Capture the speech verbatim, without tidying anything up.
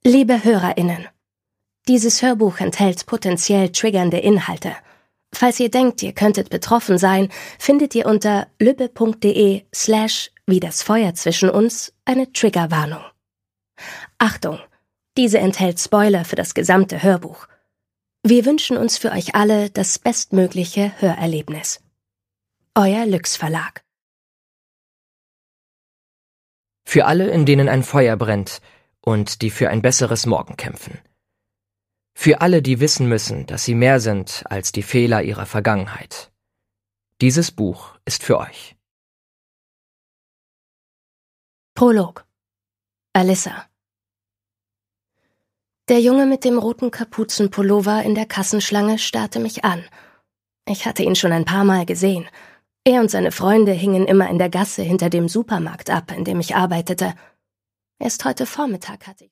Liebe HörerInnen, dieses Hörbuch enthält potenziell triggernde Inhalte. Falls ihr denkt, ihr könntet betroffen sein, findet ihr unter lübbe.de slash wie das Feuer zwischen uns eine Triggerwarnung. Achtung, diese enthält Spoiler für das gesamte Hörbuch. Wir wünschen uns für euch alle das bestmögliche Hörerlebnis. Euer Lüx Verlag. Für alle, in denen ein Feuer brennt und die für ein besseres Morgen kämpfen. Für alle, die wissen müssen, dass sie mehr sind als die Fehler ihrer Vergangenheit. Dieses Buch ist für euch. Prolog. Alyssa. Der Junge mit dem roten Kapuzenpullover in der Kassenschlange starrte mich an. Ich hatte ihn schon ein paar Mal gesehen. Er und seine Freunde hingen immer in der Gasse hinter dem Supermarkt ab, in dem ich arbeitete. Erst heute Vormittag hatte ich